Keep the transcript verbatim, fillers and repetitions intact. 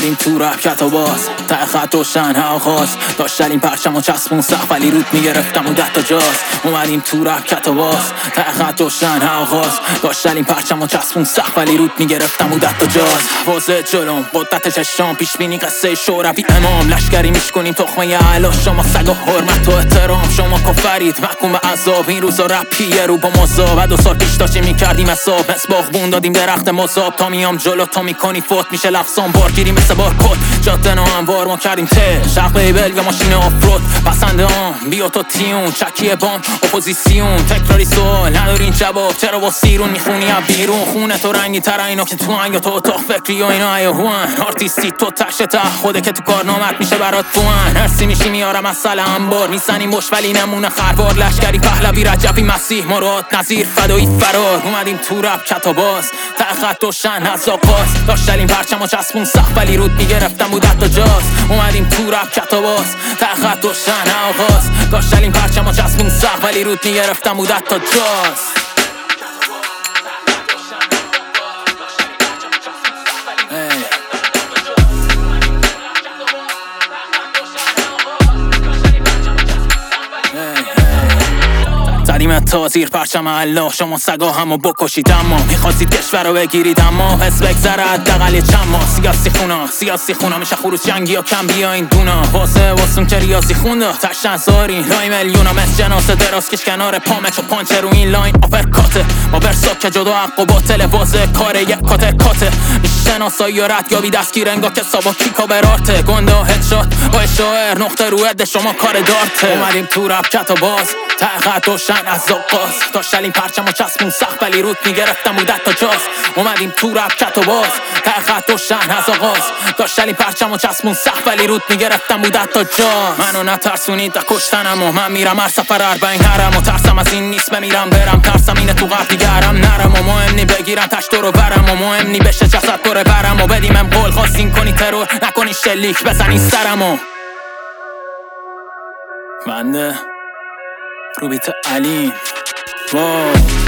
اومدیم تو رپ کت و باز ته خط روشن آغاز داشت این پرچم و چسبون سقف ولی رود میگرفتم و ده تا جاز اومدیم تو رپ کت و باز ته خط روشن آغاز داشت این پرچم و چسبون سقف ولی رود میگرفتم و ده تا جاز واضح جلوم قدرت چشام پیش بینی قصه شوروی امام لشکری میشکنیم تخمه علا شما سگ و حرمت و احترام شما کفرید محکوم به عذاب این روزا رپیه رو با مذاب و دو سال پیش داشتیم میکردیم حساب مسباق بون دادیم درخت مذاب تا میام جلو تا میکنی فوت میشه لفظام بارگیری مثل بار کد جاده نا هموار ما کردیم ته شرق بیبل و ماشین آفرود پسنده آم بیا تو تیون چکیه بام اپوزیسیون تکراری سوال ندارین جواب چرا با سیرون میخونی از بیرون خونه تو رنگی تر اینا که تو هنگ تو اتاق فکری و اینا ایوان آرتیستی تو تشه تا خوده که تو کار نامت میشه برات توان هرسی میشی میارم از سل انبار میسنیم بش ولی نمونه خروار لشکری پهلوی رجبی مسیح مراد نظیر فدایی فرار اومدیم تو رپ کتا باز ته خط و شن از آغاز داشتلیم پرچم و چسبون سقف ولی رود میگرفتم بودت تا جاز اومدیم تو رپ کتا باز ته خط و شن آغاز داشتلیم پرچم و چسبون سقف ولی رود میگرفتم بودت تا جاز زدیم تا زیر پرچم الله شما سگا همو بکشید اما میخواستید کشور رو بگیرید اما حس بگذره حداقل یه چند ماه سیاسی خونا سیاسی خونا میشه خروج جنگی یا کم بیاین دونا واسه واسم که ریاضی خونده تشت هزاری لای میلیونا مثل جناسه دراز کش کنار پامک و پانچه رو این لاین آپرکاته با برساک که جدا حق و باطل واضح کاره یک کاته کاته میشناسایی یا ردیابی دستگیر انگا که سابا کیکا برارته گنده هدشات با شاعر نقطه رو عده شما کار دارته اومدیم تو رپ کتا باز تقت و شن از آغاز داشتلیم پرچم و چسبون سقف ولی رود میگرفتم بودت تا جاز اومدیم تو رپ کت و باز تقت و شن از آغاز داشتلیم پرچم و چسبون سقف ولی رود میگرفتم بودت تا جاز منو نترسونید و کشتنم و من میرم هر سفر اربعین هرم و ترسم از این نیست بمیرم برم ترسم اینه تو قبل دیگرم نرم و مهم نی بگیرم تشت رو برم و مهم نی بشه جسد پر برم و بدیم ام قول خواستین کنی ترور نکنی شلیک بزنی سرم و بنده روبیت علی واو